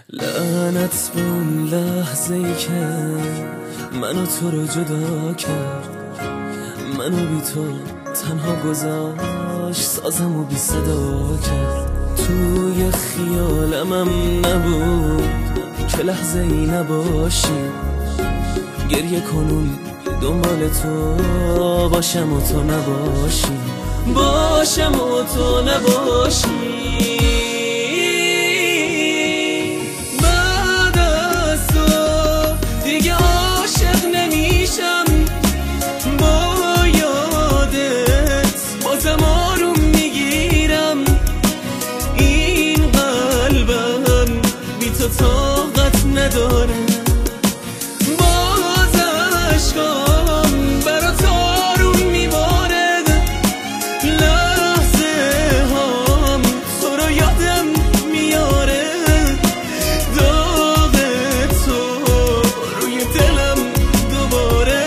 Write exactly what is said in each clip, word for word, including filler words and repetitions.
لعنت به اون لحظه ای که منو تو رو جدا کرد، منو بی تو تنها گذاشت، سازمو بی صدا کرد. توی خیالمم نبود که لحظه ای نباشی، گریه کنون دنبال تو باشم و تو نباشی، باشم و تو نباشی. طاقت نداره باز عشقام برا تارون میباره، لحظه هام تو رو یادم میاره، داغ تو روی دلم دوباره.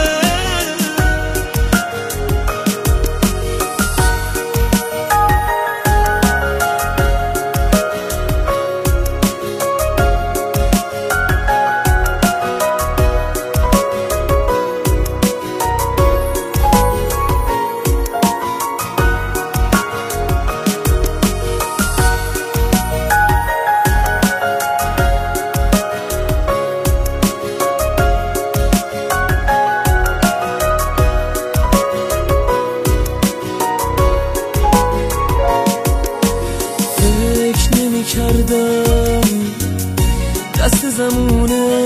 کردم دست زمونه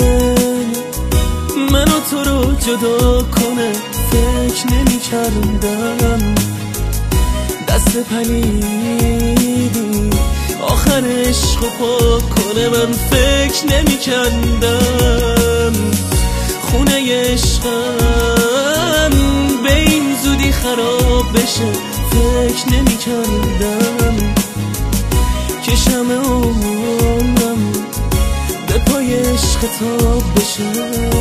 منو تو رو جدا کنه، فکر نمی کردم دست پلیدی آخر عشق پاک کنه. من فکر نمی کردم خونه عشقم به این زودی خراب بشه، فکر نمی کردم که شمع عمرم به پای عشق تاب بشه.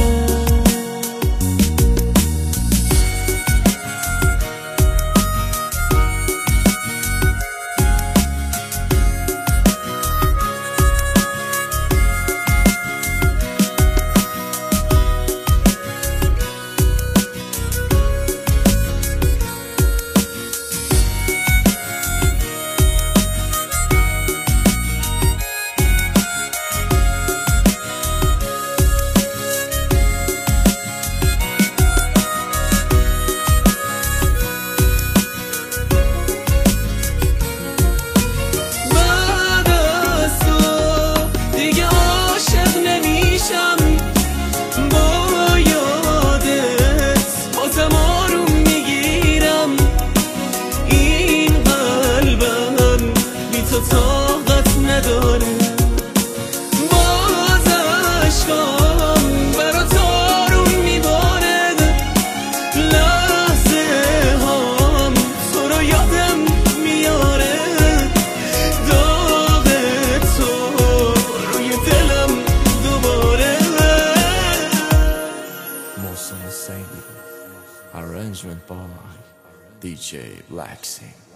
طاقت نداره باز عشقام برا تارون میباره، لحظه هام تو رو یادم میاره، داغ تو روی دلم دوباره. محسن سیدی Arrangement by دی جی Black Sing.